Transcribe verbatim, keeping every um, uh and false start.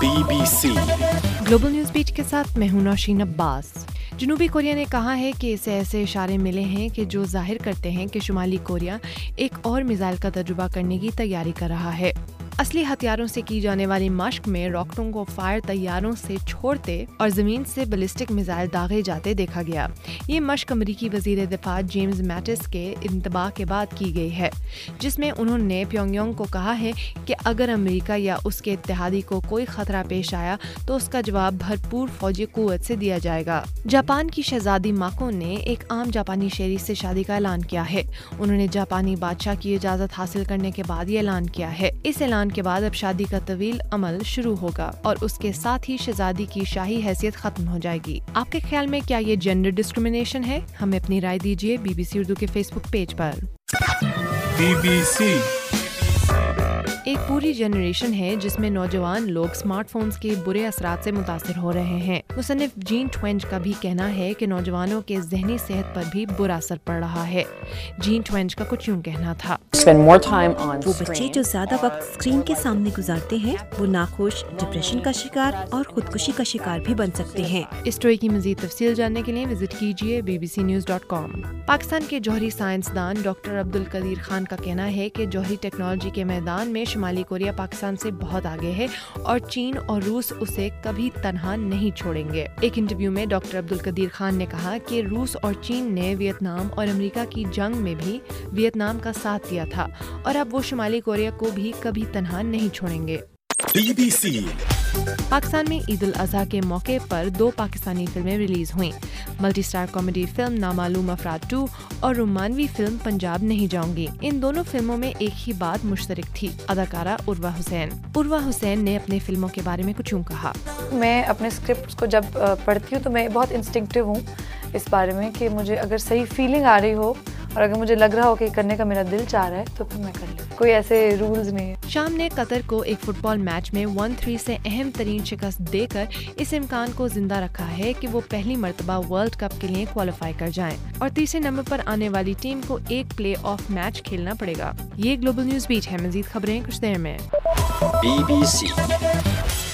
B B C global news beat के साथ मैं हूं नौशीन अब्बास। जनूबी कोरिया ने कहा है कि इसे ऐसे इशारे मिले हैं कि जो जाहिर करते हैं कि शुमाली कोरिया एक और मिसाइल का तजुर्बा करने की तैयारी कर रहा है। असली हथियारों से की जाने वाली मशक में रॉकेटों को फायर तैयारों से छोड़ते और जमीन से बैलिस्टिक मिसाइल दागे जाते देखा गया। ये मशक अमरीकी वजीर दिफा जेम्स मैटिस के इंतबाह के बाद की गई है, जिसमें उन्होंने प्योंगयांग को कहा है कि अगर अमेरिका या उसके इत्तेहादी को कोई खतरा पेश आया तो उसका जवाब भरपूर फौजी कुव्वत से दिया जाएगा। जापान की शहजादी माको ने एक आम जापानी शहरी से शादी का ऐलान किया है। उन्होंने जापानी बादशाह की इजाजत हासिल करने के बाद ये ऐलान किया है। इस ऐलान के बाद अब शादी का तवील अमल शुरू होगा और उसके साथ ही शहजादी की शाही हैसियत खत्म हो जाएगी। आपके ख्याल में क्या ये जेंडर डिस्क्रिमिनेशन है? हमें अपनी राय दीजिए बीबीसी उर्दू के फेसबुक पेज पर। बी बी सी एक पूरी जनरेशन है जिसमें नौजवान लोग स्मार्टफोन्स के बुरे असरात से मुतासिर हो रहे हैं। मुसन्निफ जीन ट्वेंच का भी कहना है कि नौजवानों के ज़हनी सेहत पर भी बुरा असर पड़ रहा है। जीन ट्वेंच का कुछ यूं कहना था। वो बच्चे जो ज्यादा वक्त स्क्रीन के सामने गुजारते हैं वो नाखुश, डिप्रेशन का शिकार और खुदकुशी का शिकार भी बन सकते हैं। इस स्टोरी की मज़ीद तफसील जानने के लिए विजिट कीजिए B B C news dot com. Pakistan के जौहरी साइंसदान डॉक्टर अब्दुल कदीर खान का कहना है कि जौहरी टेक्नोलॉजी के मैदान में शुमाली कोरिया पाकिस्तान से बहुत आगे है और चीन और रूस उसे कभी तनहा नहीं छोड़ेंगे। एक इंटरव्यू में डॉक्टर अब्दुल कदीर खान ने कहा कि रूस और चीन ने वियतनाम और अमेरिका की जंग में भी वियतनाम का साथ दिया था और अब वो शुमाली कोरिया को भी कभी तनहा नहीं छोड़ेंगे। बी बी सी पाकिस्तान में ईद उल अजहा के मौके पर दो पाकिस्तानी फिल्में रिलीज हुईं। Multi star comedy film Namaloom Afraad two और रोमानवी फिल्म पंजाब नहीं जाऊंगी। इन दोनों फिल्मों में एक ही बात मुश्तरक थी, अदाकारा उर्वा हुसैन। उर्वा हुसैन ने अपने फिल्मों के बारे में कुछ यूं कहा। मैं अपने स्क्रिप्ट को जब पढ़ती हूँ तो मैं बहुत इंस्टिंक्टिव हूँ इस बारे में कि मुझे अगर सही फीलिंग आ रही हो और अगर मुझे लग रहा हो कि करने का मेरा दिल चाह रहा है तो फिर मैं कर लूँ। कोई ऐसे रूल्स नहीं है। शाम ने कतर को एक फुटबॉल मैच में वन थ्री से अहम तरीन शिकस्त देकर इस इम्कान को जिंदा रखा है कि वो पहली मर्तबा वर्ल्ड कप के लिए क्वालिफाई कर जाएं और तीसरे नंबर पर आने वाली टीम को एक प्ले ऑफ मैच खेलना पड़ेगा। ये ग्लोबल न्यूज बीट है। मजीद खबरें कुछ देर में। बी बी सी